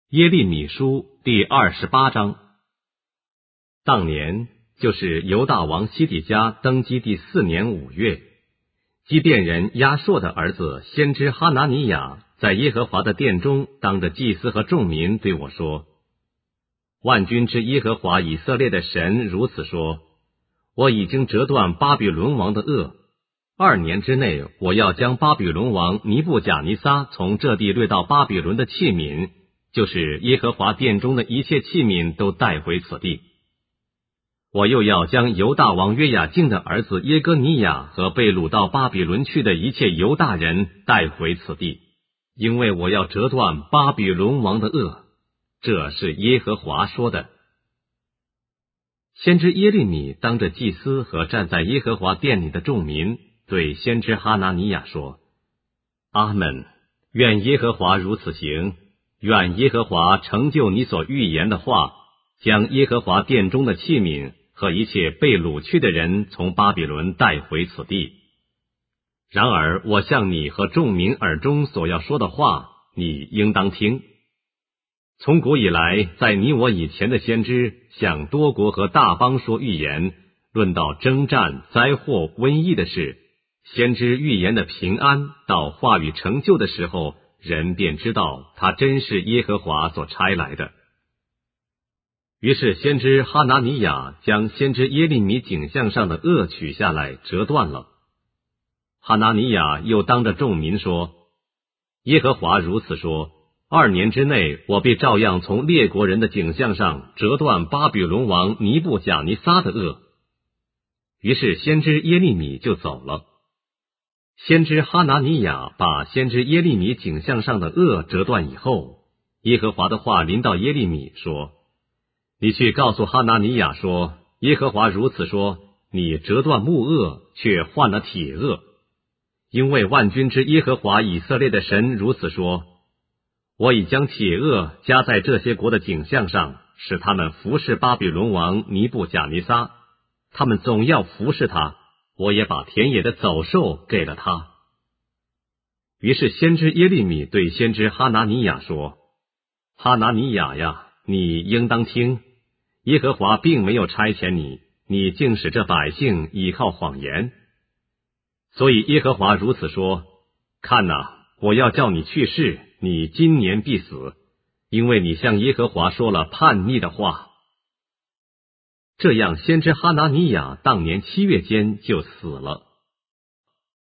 耶利米书第28章。当年，就是犹大王西底家登基第4年5月，基甸人亚硕的儿子先知哈拿尼亚在耶和华的殿中当着祭司和众民对我说：万军之耶和华以色列的神如此说，我已经折断巴比伦王的轭，2年之内，我要将巴比伦王尼布甲尼撒从这地掠到巴比伦的器皿，就是耶和华殿中的一切器皿都带回此地。我又要将犹大王约雅敬的儿子耶哥尼雅和被掳到巴比伦去的一切犹大人带回此地，因为我要折断巴比伦王的轭。这是耶和华说的。先知耶利米当着祭司和站在耶和华殿里的众民，对先知哈拿尼亚说：阿们，愿耶和华如此行，愿耶和华成就你所预言的话，将耶和华殿中的器皿和一切被掳去的人从巴比伦带回此地。然而我向你和众民耳中所要说的话，你应当听。从古以来，在你我以前的先知向多国和大邦说预言，论到征战、灾祸、瘟疫的事，先知预言的平安到话语成就的时候，人便知道他真是耶和华所差来的。于是先知哈拿尼亚将先知耶利米颈项上的轭取下来折断了。哈拿尼亚又当着众民说：耶和华如此说，2年之内，我必照样从列国人的颈项上折断巴比伦王尼布甲尼撒的轭。于是先知耶利米就走了。先知哈拿尼亚把先知耶利米颈项上的轭折断以后，耶和华的话临到耶利米说：你去告诉哈拿尼亚说，耶和华如此说，你折断木轭，却换了铁轭。因为万军之耶和华以色列的神如此说，我已将铁轭加在这些国的颈项上，使他们服侍巴比伦王尼布甲尼撒，他们总要服侍他，我也把田野的走兽给了他。于是先知耶利米对先知哈拿尼亚说：哈拿尼亚呀，你应当听，耶和华并没有差遣你，你竟使这百姓倚靠谎言。所以耶和华如此说，看哪，我要叫你去世，你今年必死，因为你向耶和华说了叛逆的话。这样先知哈拿尼亚当年7月间就死了。